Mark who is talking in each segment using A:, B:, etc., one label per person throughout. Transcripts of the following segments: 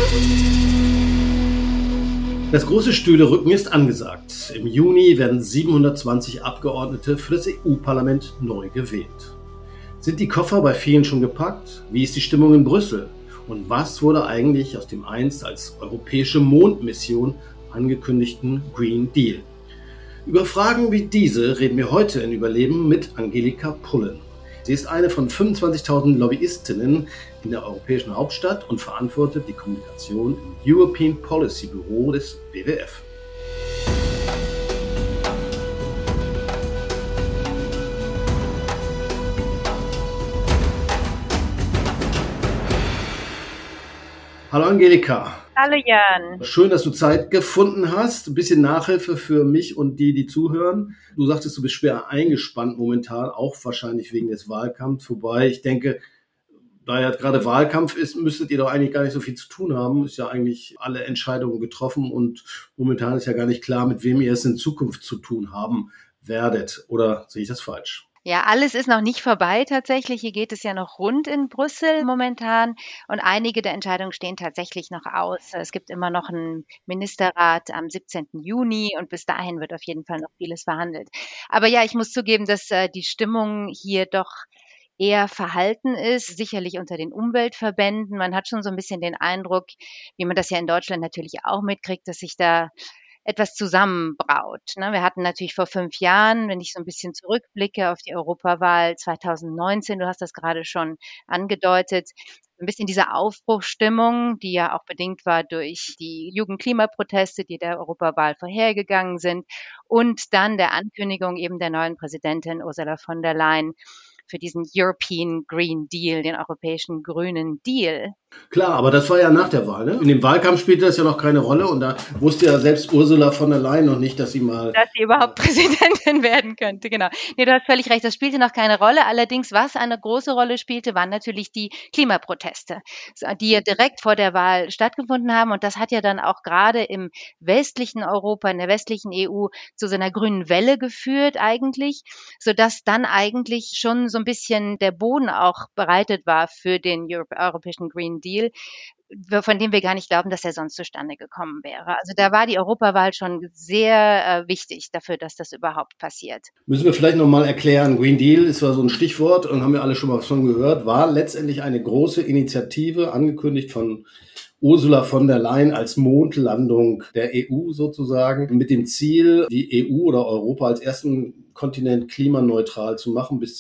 A: Das große Stühlerücken ist angesagt. Im Juni werden 720 Abgeordnete für das EU-Parlament neu gewählt. Sind die Koffer bei vielen schon gepackt? Wie ist die Stimmung in Brüssel? Und was wurde eigentlich aus dem einst als europäische Mondmission angekündigten Green Deal? Über Fragen wie diese reden wir heute in Überleben mit Angelika Pullen. Sie ist eine von 25.000 Lobbyistinnen in der europäischen Hauptstadt und verantwortet die Kommunikation im European Policy Büro des WWF. Hallo Angelika.
B: Hallo Jan.
A: Schön, dass du Zeit gefunden hast. Ein bisschen Nachhilfe für mich und die zuhören. Du sagtest, du bist schwer eingespannt momentan, auch wahrscheinlich wegen des Wahlkampfs. Wobei ich denke, da ja gerade Wahlkampf ist, müsstet ihr doch eigentlich gar nicht so viel zu tun haben. Ist ja eigentlich alle Entscheidungen getroffen und momentan ist ja gar nicht klar, mit wem ihr es in Zukunft zu tun haben werdet. Oder sehe ich das falsch?
B: Ja, alles ist noch nicht vorbei tatsächlich. Hier geht es ja noch rund in Brüssel momentan und einige der Entscheidungen stehen tatsächlich noch aus. Es gibt immer noch einen Ministerrat am 17. Juni und bis dahin wird auf jeden Fall noch vieles verhandelt. Aber ja, ich muss zugeben, dass die Stimmung hier doch eher verhalten ist, sicherlich unter den Umweltverbänden. Man hat schon so ein bisschen den Eindruck, wie man das ja in Deutschland natürlich auch mitkriegt, dass sich da etwas zusammenbraut. Ne? Wir hatten natürlich vor 5 Jahren, wenn ich so ein bisschen zurückblicke auf die Europawahl 2019, du hast das gerade schon angedeutet, ein bisschen diese Aufbruchsstimmung, die ja auch bedingt war durch die Jugendklimaproteste, die der Europawahl vorhergegangen sind und dann der Ankündigung eben der neuen Präsidentin Ursula von der Leyen für diesen European Green Deal, den europäischen grünen Deal.
A: Klar, aber das war ja nach der Wahl, ne? In dem Wahlkampf spielte das ja noch keine Rolle und da wusste ja selbst Ursula von der Leyen noch nicht, dass sie
B: überhaupt Präsidentin werden könnte, genau. Nee, du hast völlig recht, das spielte noch keine Rolle. Allerdings, was eine große Rolle spielte, waren natürlich die Klimaproteste, die ja direkt vor der Wahl stattgefunden haben. Und das hat ja dann auch gerade im westlichen Europa, in der westlichen EU zu so einer grünen Welle geführt eigentlich, sodass dann eigentlich schon so ein bisschen der Boden auch bereitet war für den europäischen Green Deal, von dem wir gar nicht glauben, dass er sonst zustande gekommen wäre. Also da war die Europawahl schon sehr wichtig dafür, dass das überhaupt passiert.
A: Müssen wir vielleicht nochmal erklären, Green Deal ist zwar so ein Stichwort und haben wir alle schon mal von gehört, war letztendlich eine große Initiative, angekündigt von Ursula von der Leyen als Mondlandung der EU sozusagen, mit dem Ziel, die EU oder Europa als ersten Kontinent klimaneutral zu machen bis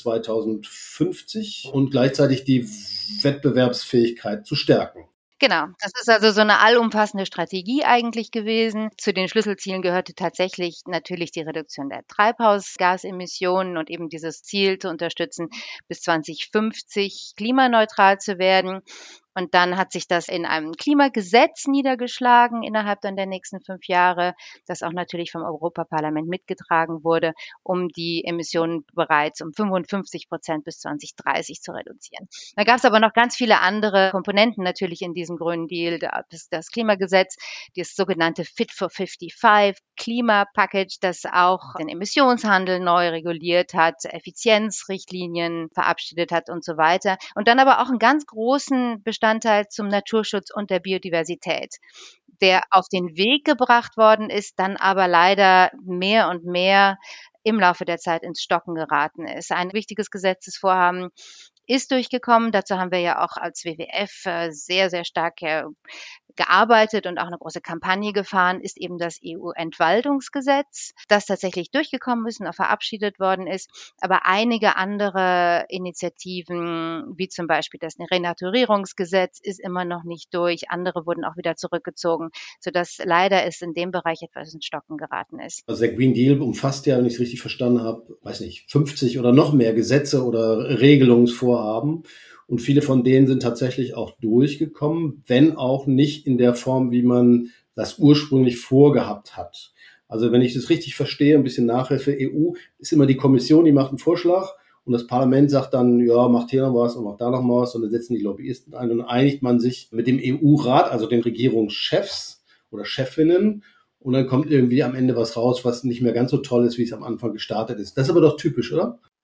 A: 2050 und gleichzeitig die Wettbewerbsfähigkeit zu stärken.
B: Genau, das ist also so eine allumfassende Strategie eigentlich gewesen. Zu den Schlüsselzielen gehörte tatsächlich natürlich die Reduktion der Treibhausgasemissionen und eben dieses Ziel zu unterstützen, bis 2050 klimaneutral zu werden. Und dann hat sich das in einem Klimagesetz niedergeschlagen innerhalb dann der nächsten 5 Jahre, das auch natürlich vom Europaparlament mitgetragen wurde, um die Emissionen bereits um 55% bis 2030 zu reduzieren. Da gab es aber noch ganz viele andere Komponenten natürlich in diesem Grünen Deal. Das Klimagesetz, das sogenannte Fit for 55 Klimapackage, das auch den Emissionshandel neu reguliert hat, Effizienzrichtlinien verabschiedet hat und so weiter. Und dann aber auch einen ganz großen Bestandteil zum Naturschutz und der Biodiversität, der auf den Weg gebracht worden ist, dann aber leider mehr und mehr im Laufe der Zeit ins Stocken geraten ist. Ein wichtiges Gesetzesvorhaben ist durchgekommen. Dazu haben wir ja auch als WWF sehr, sehr stark gearbeitet und auch eine große Kampagne gefahren, ist eben das EU-Entwaldungsgesetz, das tatsächlich durchgekommen ist und auch verabschiedet worden ist. Aber einige andere Initiativen, wie zum Beispiel das Renaturierungsgesetz, ist immer noch nicht durch. Andere wurden auch wieder zurückgezogen, sodass leider es in dem Bereich etwas ins Stocken geraten ist.
A: Also der Green Deal umfasst ja, wenn ich es richtig verstanden habe, 50 oder noch mehr Gesetze oder Regelungsvorhaben. Und viele von denen sind tatsächlich auch durchgekommen, wenn auch nicht in der Form, wie man das ursprünglich vorgehabt hat. Also wenn ich das richtig verstehe, ein bisschen Nachhilfe, EU ist immer die Kommission, die macht einen Vorschlag und das Parlament sagt dann, ja, macht hier noch was und macht da noch mal was und dann setzen die Lobbyisten ein und dann einigt man sich mit dem EU-Rat, also den Regierungschefs oder Chefinnen und dann kommt irgendwie am Ende was raus, was nicht mehr ganz so toll ist, wie es am Anfang gestartet ist. Das ist aber doch typisch, oder?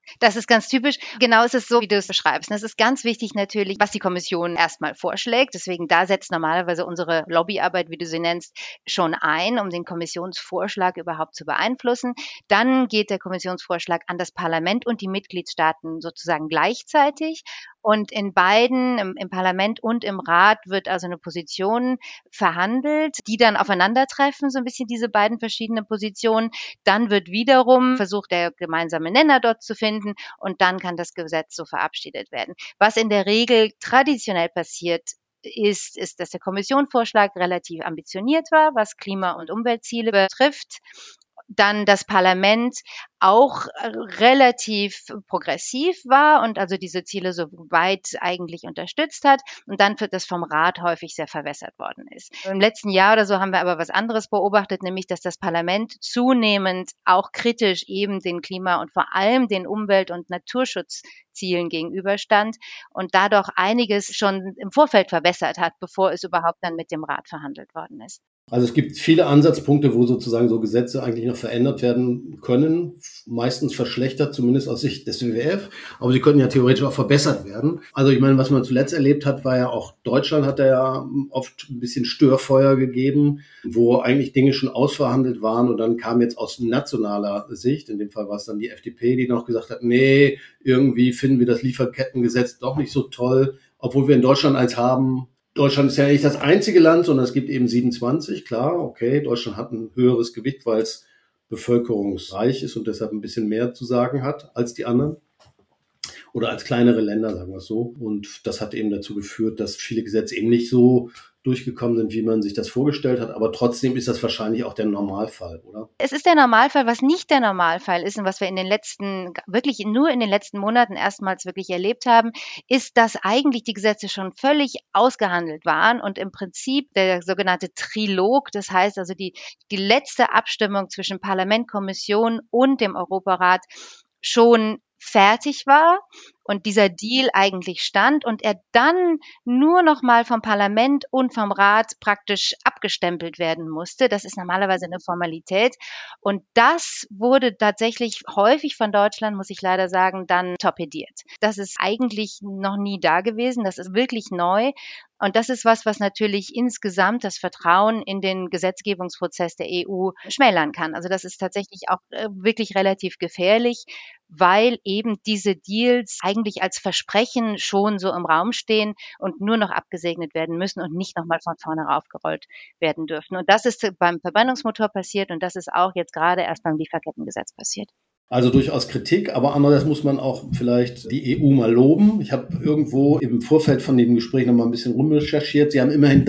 B: Das ist ganz typisch. Genau ist es so, wie du es beschreibst. Es ist ganz wichtig natürlich, was die Kommission erstmal vorschlägt. Deswegen da setzt normalerweise unsere Lobbyarbeit, wie du sie nennst, schon ein, um den Kommissionsvorschlag überhaupt zu beeinflussen. Dann geht der Kommissionsvorschlag an das Parlament und die Mitgliedstaaten sozusagen gleichzeitig. Und in beiden, im Parlament und im Rat, wird also eine Position verhandelt, die dann aufeinandertreffen, so ein bisschen diese beiden verschiedenen Positionen. Dann wird wiederum versucht, der gemeinsame Nenner dort zu finden, und dann kann das Gesetz so verabschiedet werden. Was in der Regel traditionell passiert ist, dass der Kommissionsvorschlag relativ ambitioniert war, was Klima- und Umweltziele betrifft. Dann das Parlament auch relativ progressiv war und also diese Ziele so weit eigentlich unterstützt hat, und dann das vom Rat häufig sehr verwässert worden ist. Im letzten Jahr oder so haben wir aber was anderes beobachtet, nämlich dass das Parlament zunehmend auch kritisch eben den Klima- und vor allem den Umwelt- und Naturschutzzielen gegenüberstand und dadurch einiges schon im Vorfeld verwässert hat, bevor es überhaupt dann mit dem Rat verhandelt worden ist.
A: Also es gibt viele Ansatzpunkte, wo sozusagen so Gesetze eigentlich noch verändert werden können, meistens verschlechtert, zumindest aus Sicht des WWF, aber sie können ja theoretisch auch verbessert werden. Also ich meine, was man zuletzt erlebt hat, war ja auch, Deutschland hat ja oft ein bisschen Störfeuer gegeben, wo eigentlich Dinge schon ausverhandelt waren, und dann kam jetzt aus nationaler Sicht, in dem Fall war es dann die FDP, die noch gesagt hat, nee, irgendwie finden wir das Lieferkettengesetz doch nicht so toll, obwohl wir in Deutschland eins haben. Deutschland ist ja nicht das einzige Land, sondern es gibt eben 27, klar, okay, Deutschland hat ein höheres Gewicht, weil es bevölkerungsreich ist und deshalb ein bisschen mehr zu sagen hat als die anderen. Oder als kleinere Länder, sagen wir es so. Und das hat eben dazu geführt, dass viele Gesetze eben nicht so durchgekommen sind, wie man sich das vorgestellt hat. Aber trotzdem ist das wahrscheinlich auch der Normalfall, oder?
B: Es ist der Normalfall. Was nicht der Normalfall ist und was wir wirklich nur in den letzten Monaten erstmals wirklich erlebt haben, ist, dass eigentlich die Gesetze schon völlig ausgehandelt waren und im Prinzip der sogenannte Trilog, das heißt also die letzte Abstimmung zwischen Parlament, Kommission und dem Europarat, schon fertig war und dieser Deal eigentlich stand und er dann nur noch mal vom Parlament und vom Rat praktisch abgestempelt werden musste. Das ist normalerweise eine Formalität. Und das wurde tatsächlich häufig von Deutschland, muss ich leider sagen, dann torpediert. Das ist eigentlich noch nie da gewesen. Das ist wirklich neu. Und das ist was natürlich insgesamt das Vertrauen in den Gesetzgebungsprozess der EU schmälern kann. Also das ist tatsächlich auch wirklich relativ gefährlich, weil eben diese Deals eigentlich als Versprechen schon so im Raum stehen und nur noch abgesegnet werden müssen und nicht nochmal von vorne aufgerollt werden dürfen. Und das ist beim Verbrennungsmotor passiert und das ist auch jetzt gerade erst beim Lieferkettengesetz passiert.
A: Also durchaus Kritik, aber andererseits muss man auch vielleicht die EU mal loben. Ich habe irgendwo im Vorfeld von dem Gespräch noch mal ein bisschen rumrecherchiert. Sie haben immerhin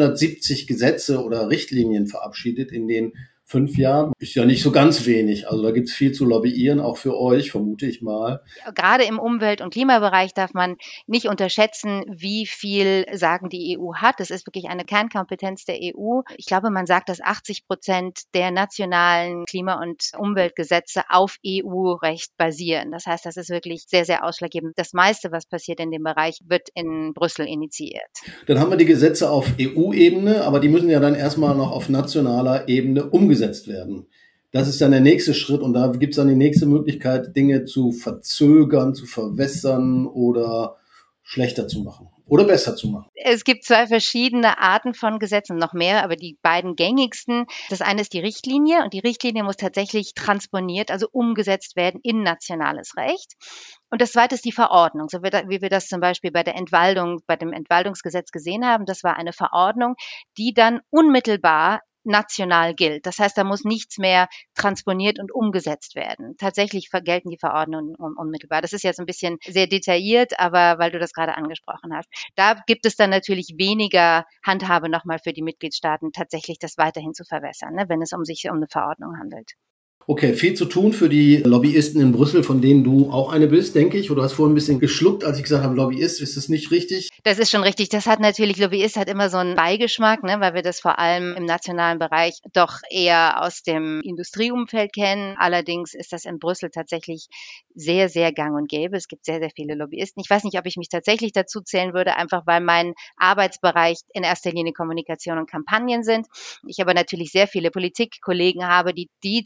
A: 370 Gesetze oder Richtlinien verabschiedet in den 5 Jahren. Ist ja nicht so ganz wenig. Also da gibt es viel zu lobbyieren, auch für euch, vermute ich mal.
B: Gerade im Umwelt- und Klimabereich darf man nicht unterschätzen, wie viel Sagen die EU hat. Das ist wirklich eine Kernkompetenz der EU. Ich glaube, man sagt, dass 80% der nationalen Klima- und Umweltgesetze auf EU-Recht basieren. Das heißt, das ist wirklich sehr, sehr ausschlaggebend. Das meiste, was passiert in dem Bereich, wird in Brüssel initiiert.
A: Dann haben wir die Gesetze auf EU-Ebene, aber die müssen ja dann erstmal noch auf nationaler Ebene umgesetzt werden. Das ist dann der nächste Schritt und da gibt es dann die nächste Möglichkeit, Dinge zu verzögern, zu verwässern oder schlechter zu machen oder besser zu machen.
B: Es gibt 2 verschiedene Arten von Gesetzen, noch mehr, aber die beiden gängigsten. Das eine ist die Richtlinie und die Richtlinie muss tatsächlich transponiert, also umgesetzt werden in nationales Recht. Und das zweite ist die Verordnung, so wie wir das zum Beispiel bei dem Entwaldungsgesetz gesehen haben. Das war eine Verordnung, die dann unmittelbar national gilt. Das heißt, da muss nichts mehr transponiert und umgesetzt werden. Tatsächlich gelten die Verordnungen unmittelbar. Das ist jetzt ein bisschen sehr detailliert, aber weil du das gerade angesprochen hast. Da gibt es dann natürlich weniger Handhabe nochmal für die Mitgliedstaaten, tatsächlich das weiterhin zu verwässern, ne, wenn es sich um eine Verordnung handelt.
A: Okay, viel zu tun für die Lobbyisten in Brüssel, von denen du auch eine bist, denke ich. Oder du hast vorhin ein bisschen geschluckt, als ich gesagt habe, Lobbyist, ist das nicht richtig?
B: Das ist schon richtig. Lobbyist hat immer so einen Beigeschmack, ne, weil wir das vor allem im nationalen Bereich doch eher aus dem Industrieumfeld kennen. Allerdings ist das in Brüssel tatsächlich sehr, sehr gang und gäbe. Es gibt sehr, sehr viele Lobbyisten. Ich weiß nicht, ob ich mich tatsächlich dazu zählen würde, einfach weil mein Arbeitsbereich in erster Linie Kommunikation und Kampagnen sind. Ich aber natürlich sehr viele Politikkollegen habe, die tatsächlich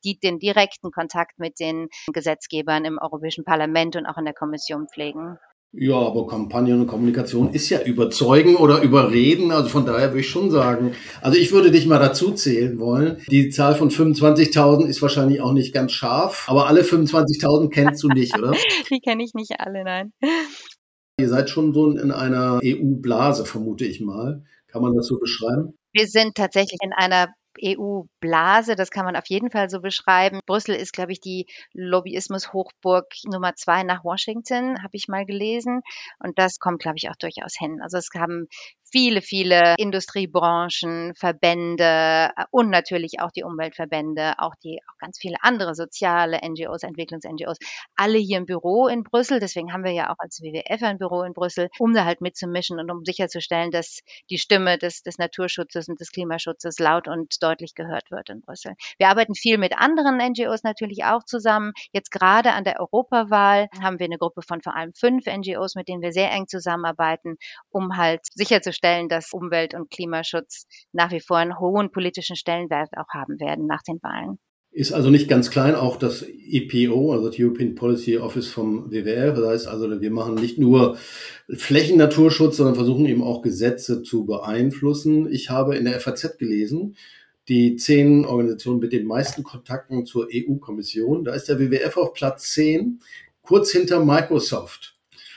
B: die den direkten Kontakt mit den Gesetzgebern im Europäischen Parlament und auch in der Kommission pflegen.
A: Ja, aber Kampagne und Kommunikation ist ja überzeugen oder überreden. Also von daher würde ich schon sagen, also ich würde dich mal dazu zählen wollen. Die Zahl von 25.000 ist wahrscheinlich auch nicht ganz scharf, aber alle 25.000 kennst du nicht, oder?
B: Die kenne ich nicht alle, nein.
A: Ihr seid schon so in einer EU-Blase, vermute ich mal. Kann man das so beschreiben?
B: Wir sind tatsächlich in einer EU-Blase, das kann man auf jeden Fall so beschreiben. Brüssel ist, glaube ich, die Lobbyismus-Hochburg Nummer 2 nach Washington, habe ich mal gelesen. Und das kommt, glaube ich, auch durchaus hin. Also es haben viele Industriebranchen, Verbände und natürlich auch die Umweltverbände, auch ganz viele andere soziale NGOs, Entwicklungs-NGOs, alle hier im Büro in Brüssel. Deswegen haben wir ja auch als WWF ein Büro in Brüssel, um da halt mitzumischen und um sicherzustellen, dass die Stimme des Naturschutzes und des Klimaschutzes laut und deutlich gehört wird in Brüssel. Wir arbeiten viel mit anderen NGOs natürlich auch zusammen. Jetzt gerade an der Europawahl haben wir eine Gruppe von vor allem 5 NGOs, mit denen wir sehr eng zusammenarbeiten, um halt sicherzustellen, dass Umwelt- und Klimaschutz nach wie vor einen hohen politischen Stellenwert auch haben werden nach den Wahlen.
A: Ist also nicht ganz klein, auch das EPO, also das European Policy Office vom WWF. Das heißt also, wir machen nicht nur Flächennaturschutz, sondern versuchen eben auch Gesetze zu beeinflussen. Ich habe in der FAZ gelesen, die 10 Organisationen mit den meisten Kontakten zur EU-Kommission. Da ist der WWF auf Platz 10, kurz hinter Microsoft.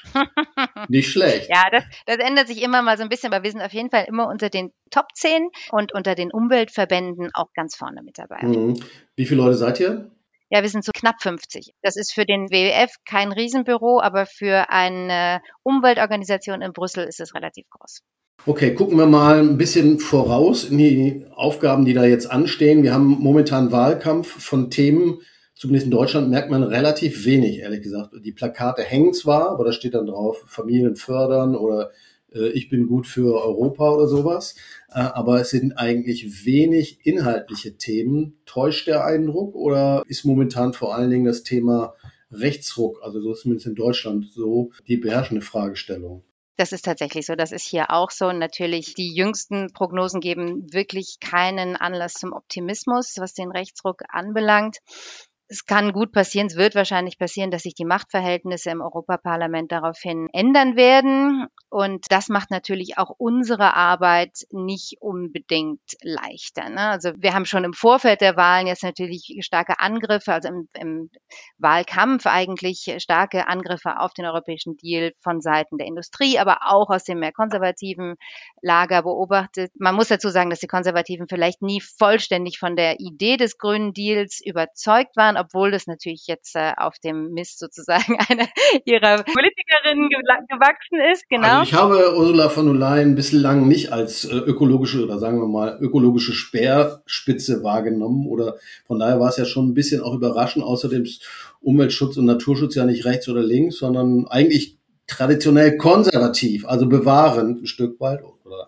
A: Nicht schlecht.
B: Ja, das ändert sich immer mal so ein bisschen, aber wir sind auf jeden Fall immer unter den Top 10 und unter den Umweltverbänden auch ganz vorne mit dabei.
A: Wie viele Leute seid ihr?
B: Ja, wir sind so knapp 50. Das ist für den WWF kein Riesenbüro, aber für eine Umweltorganisation in Brüssel ist es relativ groß.
A: Okay, gucken wir mal ein bisschen voraus in die Aufgaben, die da jetzt anstehen. Wir haben momentan Wahlkampf von Themen, zumindest in Deutschland merkt man relativ wenig, ehrlich gesagt. Die Plakate hängen zwar, aber da steht dann drauf, Familien fördern oder ich bin gut für Europa oder sowas. Aber es sind eigentlich wenig inhaltliche Themen. Täuscht der Eindruck oder ist momentan vor allen Dingen das Thema Rechtsruck, also so ist zumindest in Deutschland so, die beherrschende Fragestellung?
B: Das ist tatsächlich so. Das ist hier auch so. Und natürlich, die jüngsten Prognosen geben wirklich keinen Anlass zum Optimismus, was den Rechtsruck anbelangt. Es kann gut passieren, es wird wahrscheinlich passieren, dass sich die Machtverhältnisse im Europaparlament daraufhin ändern werden. Und das macht natürlich auch unsere Arbeit nicht unbedingt leichter. Ne? Also wir haben schon im Vorfeld der Wahlen jetzt natürlich starke Angriffe, also im Wahlkampf eigentlich starke Angriffe auf den europäischen Deal von Seiten der Industrie, aber auch aus dem mehr konservativen Lager beobachtet. Man muss dazu sagen, dass die Konservativen vielleicht nie vollständig von der Idee des Grünen Deals überzeugt waren, obwohl das natürlich jetzt auf dem Mist sozusagen einer ihrer Politikerinnen gewachsen ist. Genau.
A: Also ich habe Ursula von der Leyen bislang nicht als ökologische oder sagen wir mal ökologische Speerspitze wahrgenommen oder von daher war es ja schon ein bisschen auch überraschend. Außerdem ist Umweltschutz und Naturschutz ja nicht rechts oder links, sondern eigentlich traditionell konservativ, also bewahrend ein Stück weit. Oder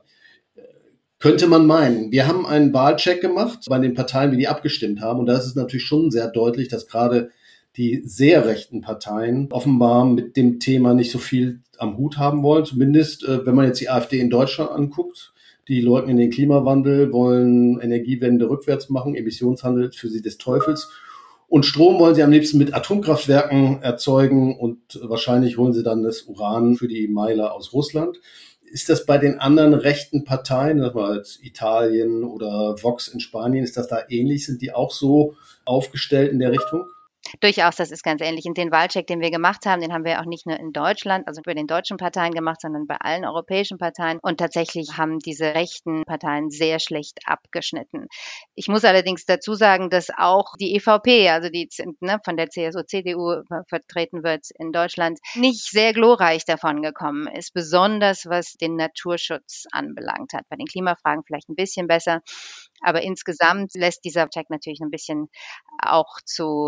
A: könnte man meinen. Wir haben einen Wahlcheck gemacht bei den Parteien, wie die abgestimmt haben. Und da ist es natürlich schon sehr deutlich, dass gerade die sehr rechten Parteien offenbar mit dem Thema nicht so viel am Hut haben wollen. Zumindest, wenn man jetzt die AfD in Deutschland anguckt. Die leugnen den Klimawandel, wollen Energiewende rückwärts machen, Emissionshandel für sie des Teufels. Und Strom wollen sie am liebsten mit Atomkraftwerken erzeugen und wahrscheinlich holen sie dann das Uran für die Meiler aus Russland. Ist das bei den anderen rechten Parteien, als Italien oder Vox in Spanien, ist das da ähnlich? Sind die auch so aufgestellt in der Richtung?
B: Durchaus, das ist ganz ähnlich. Und den Wahlcheck, den wir gemacht haben, den haben wir auch nicht nur in Deutschland, also bei den deutschen Parteien gemacht, sondern bei allen europäischen Parteien. Und tatsächlich haben diese rechten Parteien sehr schlecht abgeschnitten. Ich muss allerdings dazu sagen, dass auch die EVP, also die von der CSU, CDU vertreten wird in Deutschland, nicht sehr glorreich davon gekommen ist, besonders was den Naturschutz anbelangt hat. Bei den Klimafragen vielleicht ein bisschen besser. Aber insgesamt lässt dieser Check natürlich ein bisschen auch zu wünschen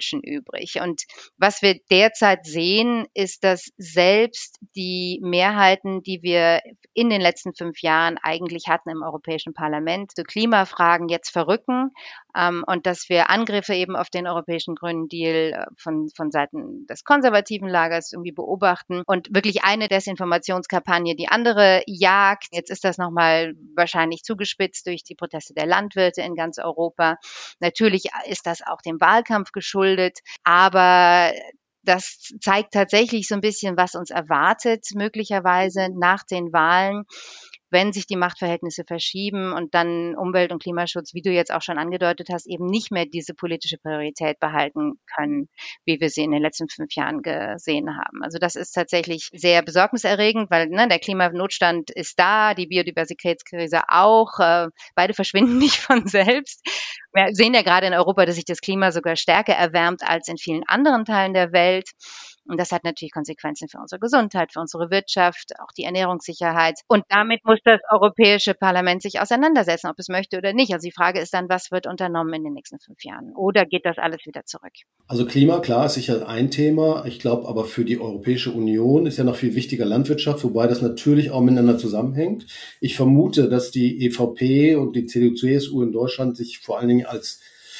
B: Menschen übrig. Und was wir derzeit sehen, ist, dass selbst die Mehrheiten, die wir in den letzten 5 Jahren eigentlich hatten im Europäischen Parlament zu Klimafragen, jetzt verrücken, und dass wir Angriffe eben auf den Europäischen Grünen Deal von Seiten des konservativen Lagers irgendwie beobachten und wirklich eine Desinformationskampagne die andere jagt. Jetzt ist das nochmal wahrscheinlich zugespitzt durch die Proteste der Landwirte in ganz Europa. Natürlich ist das auch dem Wahlkampf geschuldet, aber das zeigt tatsächlich so ein bisschen, was uns erwartet, möglicherweise nach den Wahlen, wenn sich die Machtverhältnisse verschieben und dann Umwelt- und Klimaschutz, wie du jetzt auch schon angedeutet hast, eben nicht mehr diese politische Priorität behalten können, wie wir sie in den letzten 5 Jahren gesehen haben. Also das ist tatsächlich sehr besorgniserregend, weil der Klimanotstand ist da, die Biodiversitätskrise auch. Beide verschwinden nicht von selbst. Wir sehen ja gerade in Europa, dass sich das Klima sogar stärker erwärmt als in vielen anderen Teilen der Welt. Und das hat natürlich Konsequenzen für unsere Gesundheit, für unsere Wirtschaft, auch die Ernährungssicherheit. Und damit muss das Europäische Parlament sich auseinandersetzen, ob es möchte oder nicht. Also die Frage ist dann, was wird unternommen in den nächsten 5 Jahren? Oder geht das alles wieder zurück?
A: Also Klima, klar, ist sicher ein Thema. Ich glaube aber für die Europäische Union ist ja noch viel wichtiger Landwirtschaft, wobei das natürlich auch miteinander zusammenhängt. Ich vermute, dass die EVP und die CDU-CSU in Deutschland sich vor allen Dingen als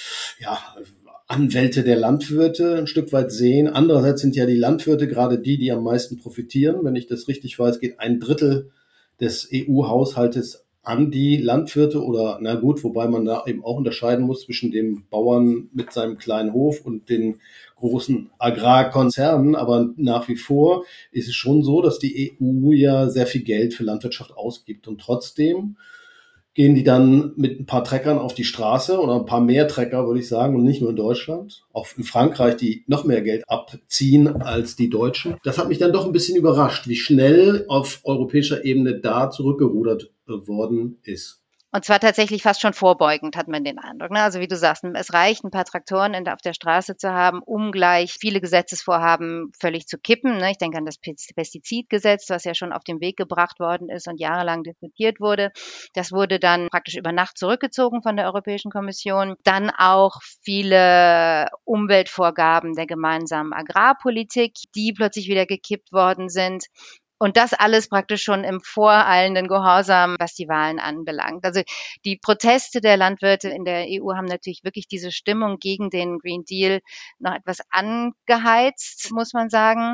A: Anwälte der Landwirte ein Stück weit sehen. Andererseits sind ja die Landwirte gerade die am meisten profitieren. Wenn ich das richtig weiß, geht 1/3 des EU-Haushaltes an die Landwirte oder, na gut, wobei man da eben auch unterscheiden muss zwischen dem Bauern mit seinem kleinen Hof und den großen Agrarkonzernen. Aber nach wie vor ist es schon so, dass die EU ja sehr viel Geld für Landwirtschaft ausgibt. Und trotzdem gehen die dann mit ein paar Treckern auf die Straße oder ein paar mehr Trecker, würde ich sagen, und nicht nur in Deutschland. Auch in Frankreich, die noch mehr Geld abziehen als die Deutschen. Das hat mich dann doch ein bisschen überrascht, wie schnell auf europäischer Ebene da zurückgerudert worden ist.
B: Und zwar tatsächlich fast schon vorbeugend, hat man den Eindruck. Also wie du sagst, es reicht, ein paar Traktoren auf der Straße zu haben, um gleich viele Gesetzesvorhaben völlig zu kippen. Ich denke an das Pestizidgesetz, was ja schon auf den Weg gebracht worden ist und jahrelang diskutiert wurde. Das wurde dann praktisch über Nacht zurückgezogen von der Europäischen Kommission. Dann auch viele Umweltvorgaben der gemeinsamen Agrarpolitik, die plötzlich wieder gekippt worden sind. Und das alles praktisch schon im voreilenden Gehorsam, was die Wahlen anbelangt. Also die Proteste der Landwirte in der EU haben natürlich wirklich diese Stimmung gegen den Green Deal noch etwas angeheizt, muss man sagen.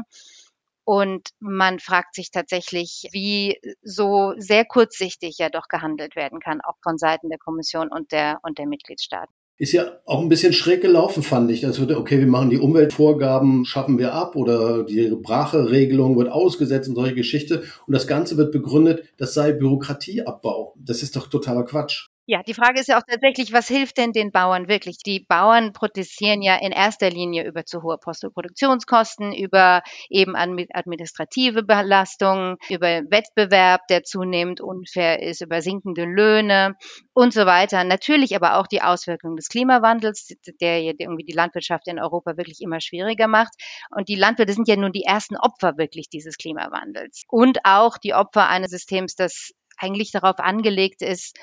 B: Und man fragt sich tatsächlich, wie so sehr kurzsichtig ja doch gehandelt werden kann, auch von Seiten der Kommission und der Mitgliedstaaten.
A: Ist ja auch ein bisschen schräg gelaufen, fand ich. Das wird, okay, wir machen die Umweltvorgaben, schaffen wir ab oder die Bracheregelung wird ausgesetzt und solche Geschichte. Und das Ganze wird begründet, das sei Bürokratieabbau. Das ist doch totaler Quatsch.
B: Ja, die Frage ist ja auch tatsächlich, was hilft denn den Bauern wirklich? Die Bauern protestieren ja in erster Linie über zu hohe Produktionskosten, über eben administrative Belastungen, über Wettbewerb, der zunehmend unfair ist, über sinkende Löhne und so weiter. Natürlich aber auch die Auswirkungen des Klimawandels, der irgendwie die Landwirtschaft in Europa wirklich immer schwieriger macht. Und die Landwirte sind ja nun die ersten Opfer wirklich dieses Klimawandels. Und auch die Opfer eines Systems, das eigentlich darauf angelegt ist,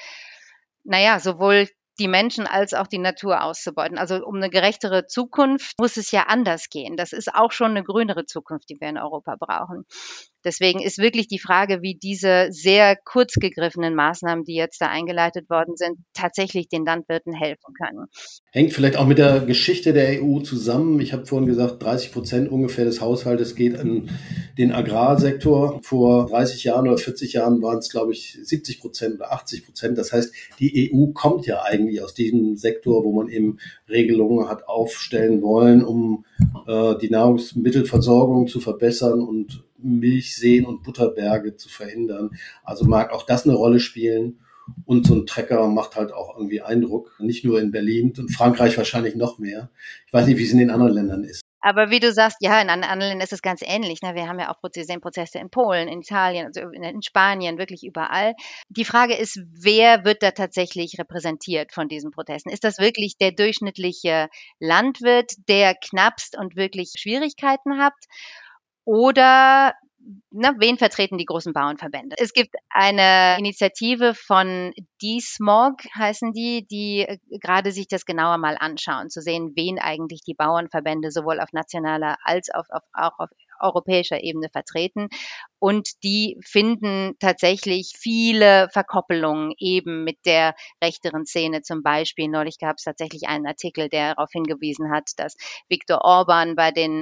B: sowohl die Menschen als auch die Natur auszubeuten. Also um eine gerechtere Zukunft muss es ja anders gehen. Das ist auch schon eine grünere Zukunft, die wir in Europa brauchen. Deswegen ist wirklich die Frage, wie diese sehr kurz gegriffenen Maßnahmen, die jetzt da eingeleitet worden sind, tatsächlich den Landwirten helfen können.
A: Hängt vielleicht auch mit der Geschichte der EU zusammen. Ich habe vorhin gesagt, 30% ungefähr des Haushaltes geht an den Agrarsektor. Vor 30 Jahren oder 40 Jahren waren es, glaube ich, 70% oder 80%. Das heißt, die EU kommt ja eigentlich aus diesem Sektor, wo man eben Regelungen hat aufstellen wollen, um die Nahrungsmittelversorgung zu verbessern und Milchseen und Butterberge zu verhindern. Also mag auch das eine Rolle spielen. Und so ein Trecker macht halt auch irgendwie Eindruck. Nicht nur in Berlin und Frankreich wahrscheinlich noch mehr. Ich weiß nicht, wie es in den anderen Ländern ist.
B: Aber wie du sagst, ja, in anderen Ländern ist es ganz ähnlich. Wir haben ja auch Proteste in Polen, in Italien, also in Spanien, wirklich überall. Die Frage ist, wer wird da tatsächlich repräsentiert von diesen Protesten? Ist das wirklich der durchschnittliche Landwirt, der knappst und wirklich Schwierigkeiten hat? Oder wen vertreten die großen Bauernverbände? Es gibt eine Initiative von DeSmog, heißen die gerade sich das genauer mal anschauen, zu sehen, wen eigentlich die Bauernverbände sowohl auf nationaler als auch auf europäischer Ebene vertreten. Und die finden tatsächlich viele Verkoppelungen eben mit der rechteren Szene zum Beispiel. Neulich gab es tatsächlich einen Artikel, der darauf hingewiesen hat, dass Viktor Orban bei den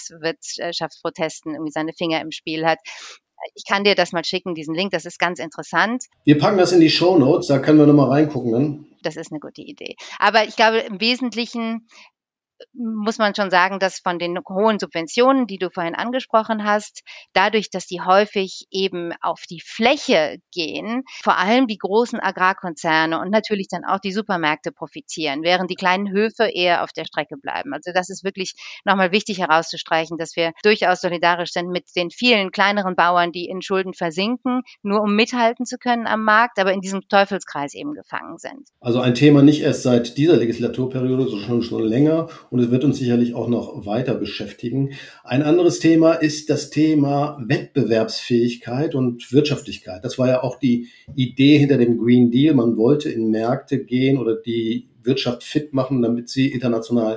B: Landwirtschaftsprotesten irgendwie seine Finger im Spiel hat. Ich kann dir das mal schicken, diesen Link, das ist ganz interessant.
A: Wir packen das in die Shownotes, da können wir nochmal reingucken dann.
B: Das ist eine gute Idee. Aber ich glaube, im Wesentlichen muss man schon sagen, dass von den hohen Subventionen, die du vorhin angesprochen hast, dadurch, dass die häufig eben auf die Fläche gehen, vor allem die großen Agrarkonzerne und natürlich dann auch die Supermärkte profitieren, während die kleinen Höfe eher auf der Strecke bleiben. Also das ist wirklich nochmal wichtig herauszustreichen, dass wir durchaus solidarisch sind mit den vielen kleineren Bauern, die in Schulden versinken, nur um mithalten zu können am Markt, aber in diesem Teufelskreis eben gefangen sind.
A: Also ein Thema nicht erst seit dieser Legislaturperiode, sondern schon länger, und es wird uns sicherlich auch noch weiter beschäftigen. Ein anderes Thema ist das Thema Wettbewerbsfähigkeit und Wirtschaftlichkeit. Das war ja auch die Idee hinter dem Green Deal. Man wollte in Märkte gehen oder die Wirtschaft fit machen, damit sie international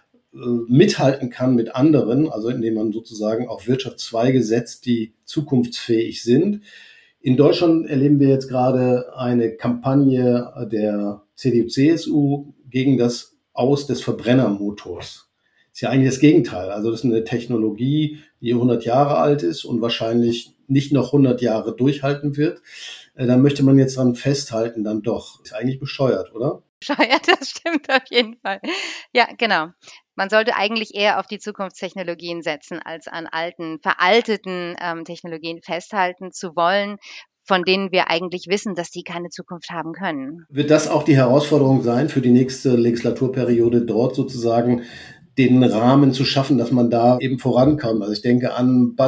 A: mithalten kann mit anderen, also indem man sozusagen auf Wirtschaftszweige setzt, die zukunftsfähig sind. In Deutschland erleben wir jetzt gerade eine Kampagne der CDU-CSU gegen das Aus des Verbrennermotors. Ist ja eigentlich das Gegenteil. Also das ist eine Technologie, die 100 Jahre alt ist und wahrscheinlich nicht noch 100 Jahre durchhalten wird. Da möchte man jetzt dran festhalten, dann doch. Ist eigentlich bescheuert, oder?
B: Bescheuert, das stimmt auf jeden Fall. Ja, genau. Man sollte eigentlich eher auf die Zukunftstechnologien setzen, als an alten, veralteten Technologien festhalten zu wollen, von denen wir eigentlich wissen, dass die keine Zukunft haben können.
A: Wird das auch die Herausforderung sein für die nächste Legislaturperiode, dort sozusagen den Rahmen zu schaffen, dass man da eben vorankommt? Also ich denke an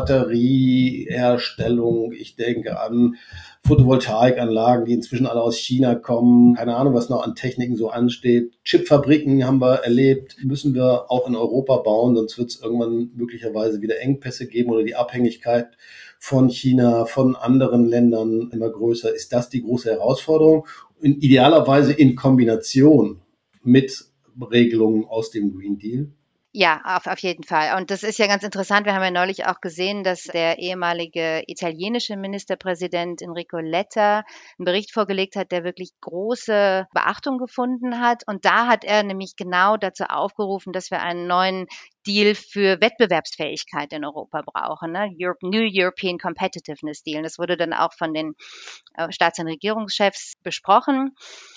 A: Batterieherstellung, ich denke an Photovoltaikanlagen, die inzwischen alle aus China kommen. Keine Ahnung, was noch an Techniken so ansteht. Chipfabriken haben wir erlebt, müssen wir auch in Europa bauen, sonst wird es irgendwann möglicherweise wieder Engpässe geben oder die Abhängigkeit von China, von anderen Ländern immer größer. Ist das die große Herausforderung? Und idealerweise in Kombination mit Regelungen aus dem Green Deal?
B: Ja, auf jeden Fall. Und das ist ja ganz interessant. Wir haben ja neulich auch gesehen, dass der ehemalige italienische Ministerpräsident Enrico Letta einen Bericht vorgelegt hat, der wirklich große Beachtung gefunden hat. Und da hat er nämlich genau dazu aufgerufen, dass wir einen neuen Deal für Wettbewerbsfähigkeit in Europa brauchen, ne? New European Competitiveness Deal. Das wurde dann auch von den Staats- und Regierungschefs besprochen.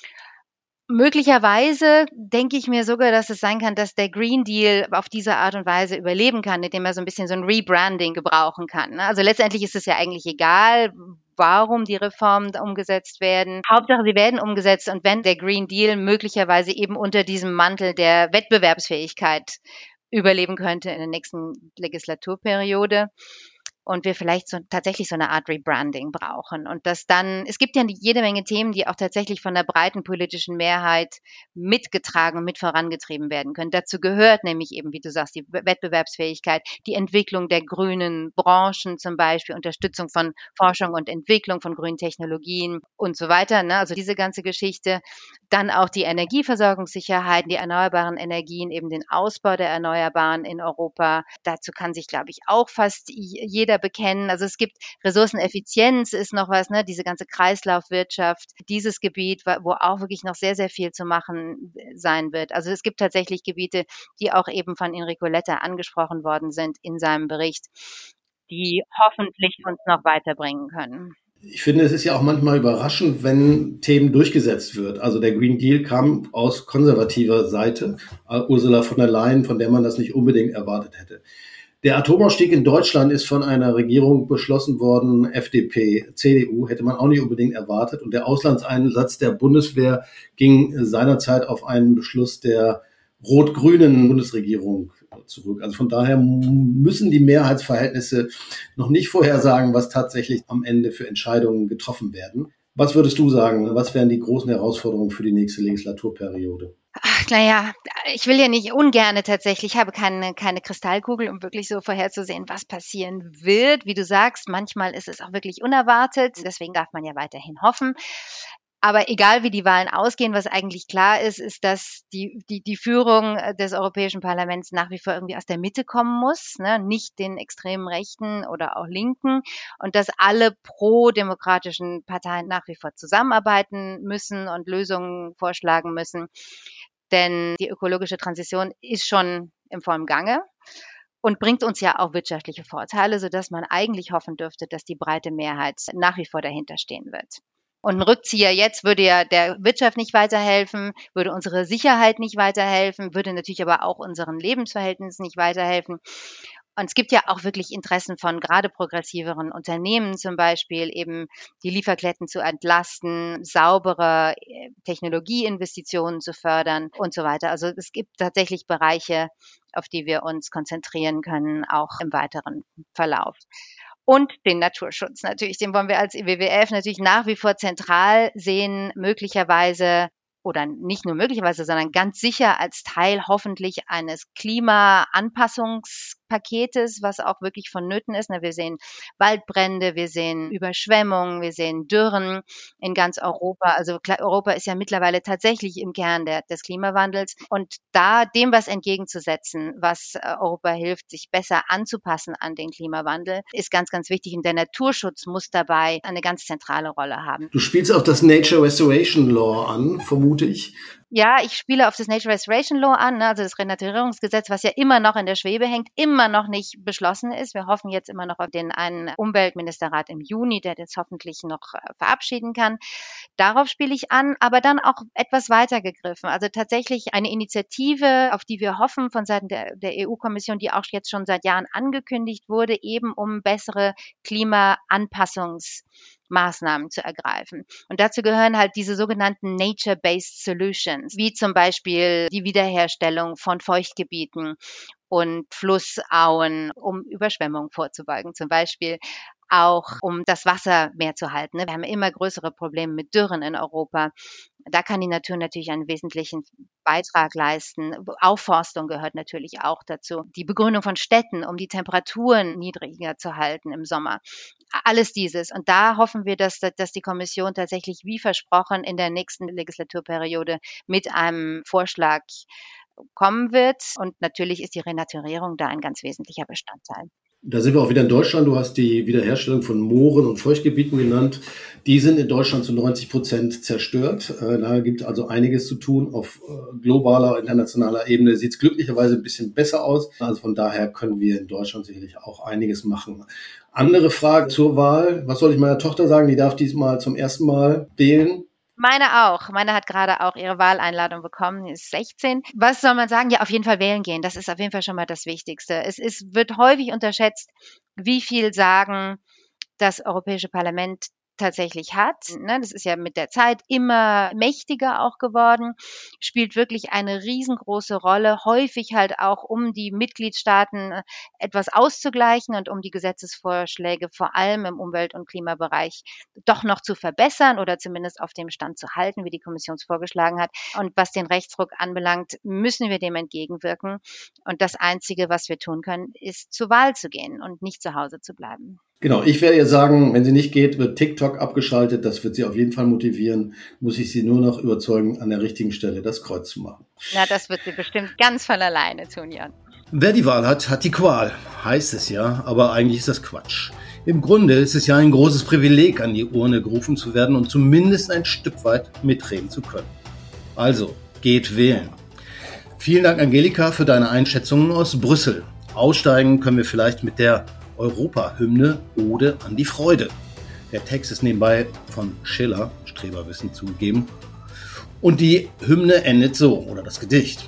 B: Möglicherweise denke ich mir sogar, dass es sein kann, dass der Green Deal auf diese Art und Weise überleben kann, indem er so ein bisschen so ein Rebranding gebrauchen kann, ne? Also letztendlich ist es ja eigentlich egal, warum die Reformen umgesetzt werden. Hauptsache, sie werden umgesetzt, und wenn der Green Deal möglicherweise eben unter diesem Mantel der Wettbewerbsfähigkeit überleben könnte in der nächsten Legislaturperiode, und wir vielleicht tatsächlich so eine Art Rebranding brauchen. Und das dann, es gibt ja jede Menge Themen, die auch tatsächlich von der breiten politischen Mehrheit mitgetragen und mit vorangetrieben werden können. Dazu gehört nämlich eben, wie du sagst, die Wettbewerbsfähigkeit, die Entwicklung der grünen Branchen zum Beispiel, Unterstützung von Forschung und Entwicklung von grünen Technologien und so weiter, ne? Also diese ganze Geschichte. Dann auch die Energieversorgungssicherheit, die erneuerbaren Energien, eben den Ausbau der Erneuerbaren in Europa. Dazu kann sich, glaube ich, auch fast jeder bekennen. Also es gibt Ressourceneffizienz ist noch was, ne? Diese ganze Kreislaufwirtschaft, dieses Gebiet, wo auch wirklich noch sehr, sehr viel zu machen sein wird. Also es gibt tatsächlich Gebiete, die auch eben von Enrico Letta angesprochen worden sind in seinem Bericht, die hoffentlich uns noch weiterbringen können.
A: Ich finde, es ist ja auch manchmal überraschend, wenn Themen durchgesetzt wird. Also der Green Deal kam aus konservativer Seite, Ursula von der Leyen, von der man das nicht unbedingt erwartet hätte. Der Atomausstieg in Deutschland ist von einer Regierung beschlossen worden, FDP, CDU, hätte man auch nicht unbedingt erwartet. Und der Auslandseinsatz der Bundeswehr ging seinerzeit auf einen Beschluss der rot-grünen Bundesregierung zurück. Also von daher müssen die Mehrheitsverhältnisse noch nicht vorhersagen, was tatsächlich am Ende für Entscheidungen getroffen werden. Was würdest du sagen? Was wären die großen Herausforderungen für die nächste Legislaturperiode?
B: Naja, ich will ja nicht ungerne tatsächlich, ich habe keine Kristallkugel, um wirklich so vorherzusehen, was passieren wird. Wie du sagst, manchmal ist es auch wirklich unerwartet, deswegen darf man ja weiterhin hoffen. Aber egal wie die Wahlen ausgehen, was eigentlich klar ist, ist, dass die Führung des Europäischen Parlaments nach wie vor irgendwie aus der Mitte kommen muss, ne? Nicht den extremen Rechten oder auch Linken, und dass alle pro-demokratischen Parteien nach wie vor zusammenarbeiten müssen und Lösungen vorschlagen müssen. Denn die ökologische Transition ist schon im vollen Gange und bringt uns ja auch wirtschaftliche Vorteile, sodass man eigentlich hoffen dürfte, dass die breite Mehrheit nach wie vor dahinter stehen wird. Und ein Rückzieher jetzt würde ja der Wirtschaft nicht weiterhelfen, würde unsere Sicherheit nicht weiterhelfen, würde natürlich aber auch unseren Lebensverhältnissen nicht weiterhelfen. Und es gibt ja auch wirklich Interessen von gerade progressiveren Unternehmen, zum Beispiel eben die Lieferketten zu entlasten, saubere Technologieinvestitionen zu fördern und so weiter. Also es gibt tatsächlich Bereiche, auf die wir uns konzentrieren können, auch im weiteren Verlauf. Und den Naturschutz natürlich, den wollen wir als WWF natürlich nach wie vor zentral sehen, möglicherweise oder nicht nur möglicherweise, sondern ganz sicher als Teil hoffentlich eines Klimaanpassungspaketes, was auch wirklich vonnöten ist. Wir sehen Waldbrände, wir sehen Überschwemmungen, wir sehen Dürren in ganz Europa. Also Europa ist ja mittlerweile tatsächlich im Kern des Klimawandels. Und da dem was entgegenzusetzen, was Europa hilft, sich besser anzupassen an den Klimawandel, ist ganz, ganz wichtig. Und der Naturschutz muss dabei eine ganz zentrale Rolle haben.
A: Du spielst auf das Nature Restoration Law an, vermute ich.
B: Ja, ich spiele auf das Nature Restoration Law an, also das Renaturierungsgesetz, was ja immer noch in der Schwebe hängt, immer noch nicht beschlossen ist. Wir hoffen jetzt immer noch auf den einen Umweltministerrat im Juni, der das hoffentlich noch verabschieden kann. Darauf spiele ich an, aber dann auch etwas weiter gegriffen. Also tatsächlich eine Initiative, auf die wir hoffen von Seiten der EU-Kommission, die auch jetzt schon seit Jahren angekündigt wurde, eben um bessere Klimaanpassungsmaßnahmen zu ergreifen. Und dazu gehören halt diese sogenannten Nature-Based Solutions, wie zum Beispiel die Wiederherstellung von Feuchtgebieten und Flussauen, um Überschwemmungen vorzubeugen zum Beispiel, auch um das Wasser mehr zu halten. Wir haben immer größere Probleme mit Dürren in Europa. Da kann die Natur natürlich einen wesentlichen Beitrag leisten. Aufforstung gehört natürlich auch dazu. Die Begrünung von Städten, um die Temperaturen niedriger zu halten im Sommer. Alles dieses. Und da hoffen wir, dass die Kommission tatsächlich wie versprochen in der nächsten Legislaturperiode mit einem Vorschlag kommen wird. Und natürlich ist die Renaturierung da ein ganz wesentlicher Bestandteil.
A: Da sind wir auch wieder in Deutschland. Du hast die Wiederherstellung von Mooren und Feuchtgebieten genannt. Die sind in Deutschland zu 90% zerstört. Da gibt es also einiges zu tun. Auf globaler, internationaler Ebene sieht es glücklicherweise ein bisschen besser aus. Also von daher können wir in Deutschland sicherlich auch einiges machen. Andere Frage zur Wahl. Was soll ich meiner Tochter sagen? Die darf diesmal zum ersten Mal wählen.
B: Meine auch. Meine hat gerade auch ihre Wahleinladung bekommen. Die ist 16. Was soll man sagen? Ja, auf jeden Fall wählen gehen. Das ist auf jeden Fall schon mal das Wichtigste. Wird häufig unterschätzt, wie viel Sagen das Europäische Parlament tatsächlich hat. Das ist ja mit der Zeit immer mächtiger auch geworden, spielt wirklich eine riesengroße Rolle, häufig halt auch, um die Mitgliedstaaten etwas auszugleichen und um die Gesetzesvorschläge vor allem im Umwelt- und Klimabereich doch noch zu verbessern oder zumindest auf dem Stand zu halten, wie die Kommission es vorgeschlagen hat. Und was den Rechtsruck anbelangt, müssen wir dem entgegenwirken. Und das Einzige, was wir tun können, ist zur Wahl zu gehen und nicht zu Hause zu bleiben.
A: Genau, ich werde ihr sagen, wenn sie nicht geht, wird TikTok abgeschaltet. Das wird sie auf jeden Fall motivieren. Muss ich sie nur noch überzeugen, an der richtigen Stelle das Kreuz zu machen.
B: Na, das wird sie bestimmt ganz von alleine tun, Jan.
A: Wer die Wahl hat, hat die Qual, heißt es ja, aber eigentlich ist das Quatsch. Im Grunde ist es ja ein großes Privileg, an die Urne gerufen zu werden und zumindest ein Stück weit mitreden zu können. Also, geht wählen. Vielen Dank, Angelika, für deine Einschätzungen aus Brüssel. Aussteigen können wir vielleicht mit der Europa-Hymne Ode an die Freude. Der Text ist nebenbei von Schiller, Streberwissen zugegeben. Und die Hymne endet so, oder das Gedicht.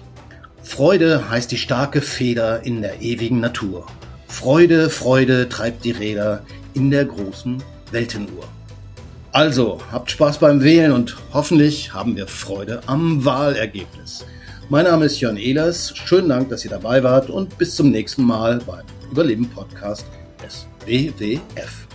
A: Freude heißt die starke Feder in der ewigen Natur. Freude, Freude treibt die Räder in der großen Weltenuhr. Also, habt Spaß beim Wählen und hoffentlich haben wir Freude am Wahlergebnis. Mein Name ist Jörn Ehlers. Schönen Dank, dass ihr dabei wart und bis zum nächsten Mal beim Überleben-Podcast des WWF.